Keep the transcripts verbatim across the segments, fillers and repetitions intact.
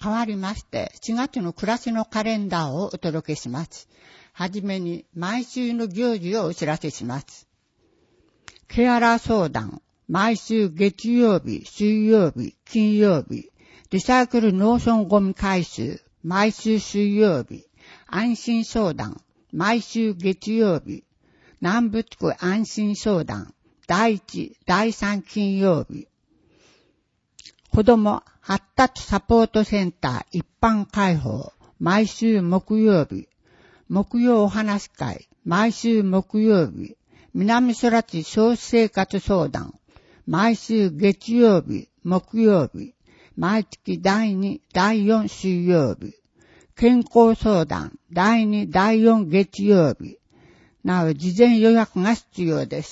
変わりまして、しがつの暮らしのカレンダーをお届けします。はじめに、毎週の行事をお知らせします。ケアラー相談、毎週月曜日、水曜日、金曜日、リサイクル農村ゴミ回収、毎週水曜日、安心相談、毎週月曜日、南部地区安心相談、第一、第三金曜日、子ども発達サポートセンター一般開放、毎週木曜日、木曜お話会、毎週木曜日、南空地少子生活相談、毎週月曜日、木曜日、毎月第二、第四水曜日、健康相談、第二、第四月曜日、なお事前予約が必要です。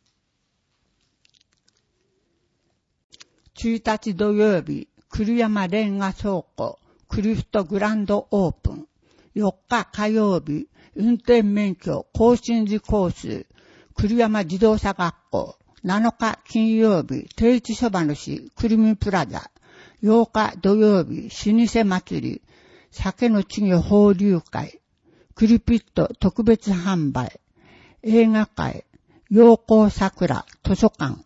いちにち土曜日、栗山レンガ倉庫、クリフトグランドオープン。よっか火曜日、運転免許更新時講習、栗山自動車学校。なのか金曜日、定置そばの市、クリミプラザ。ようか土曜日、老舗祭り、酒の稚魚放流会。クリピット特別販売。映画会、陽光桜図書館。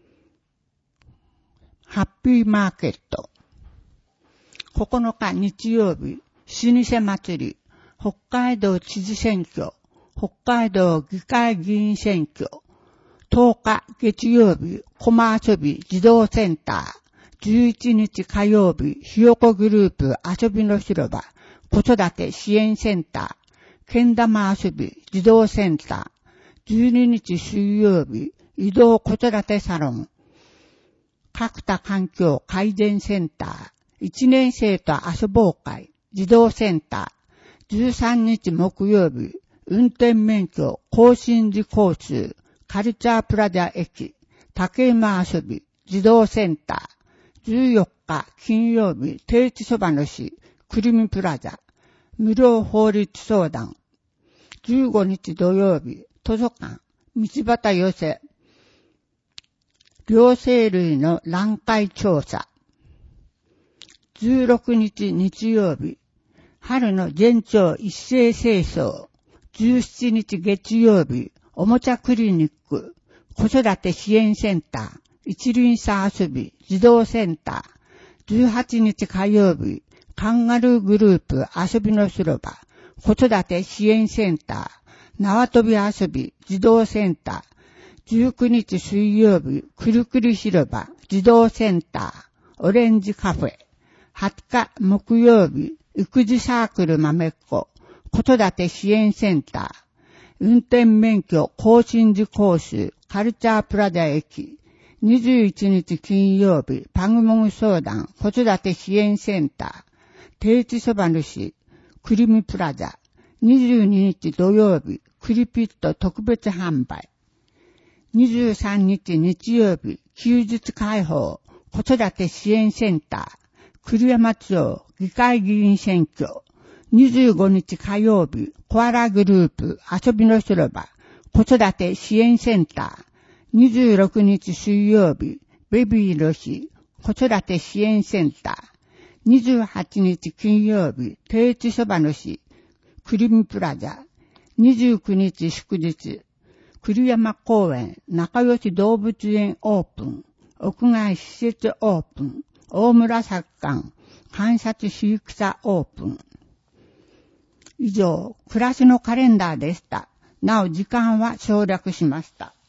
ハッピーマーケット。ここのか日曜日、老舗祭り、北海道知事選挙、北海道議会議員選挙。とおか月曜日、コマ遊び児童センター。じゅういちにち火曜日、ひよこグループ遊びの広場、子育て支援センター。けん玉遊び児童センター。じゅうににち水曜日、移動子育てサロン。角田環境改善センター。いちねん生と遊ぼう会、児童センター。じゅうさんにち木曜日、運転免許更新時講習。カルチャープラザ駅、竹馬遊び、児童センター。じゅうよっか金曜日、定置そばの市、クリミプラザ。無料法律相談。じゅうごにち土曜日、図書館、道端寄せ。両生類の覧会調査。じゅうろくにち日曜日、春の全町一斉清掃。じゅうしちにち月曜日、おもちゃクリニック、子育て支援センター、一輪車遊び、児童センター。じゅうはちにち火曜日、カンガルーグループ遊びの広場、子育て支援センター、縄跳び遊び、児童センター。じゅうくにち水曜日、くるくる広場、児童センター、オレンジカフェ。はつか木曜日、育児サークル豆っ子、子育て支援センター。運転免許更新時講習、カルチャープラザ駅。にじゅういちにち金曜日、パグモグ相談、子育て支援センター。定置そばの市、クリミプラザ。にじゅうににち土曜日、クリピット特別販売。にじゅうさんにち日曜日、休日開放、子育て支援センター。栗山町議会議員選挙。にじゅうごにち火曜日、コアラグループ遊びの広場、子育て支援センター。にじゅうろくにち水曜日、ベビーの日、子育て支援センター。にじゅうはちにち金曜日、定置そばの市、クリミプラザ。にじゅうくにち祝日、栗山公園、仲良し動物園オープン、屋外施設オープン、大紫館、観察飼育舎オープン。以上、暮らしのカレンダーでした。なお時間は省略しました。